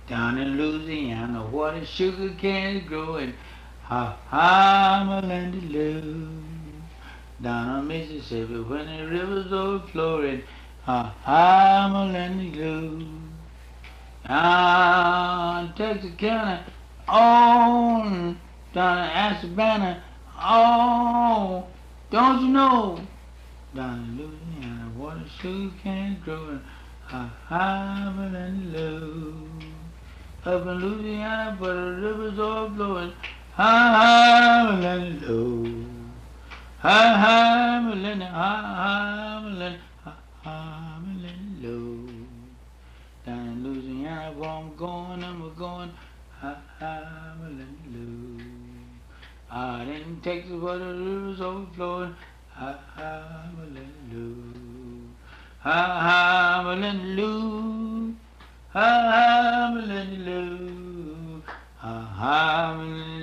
Down in Louisiana, where the sugar canes growing, ha, Melinda Lou. Down on Mississippi, when the rivers overflowing, ha, Melinda Lou. Down Texarkana, on down in Asabana, oh, don't you know? Down in Louisiana, where the sugar canes growing, ha, Melinda Lou. Up in Louisiana, but the rivers overflowing. Hi, Melinda Low. Hi, Melinda. Hi, Melinda. Hi, Melinda Low. Down in Louisiana, where I'm going, Hi, Melinda Low. Out in Texas, where the rivers overflowing. Hi, Melinda Low. Hi, Melinda Low. Hi, Melinda Lou. Hi, Melinda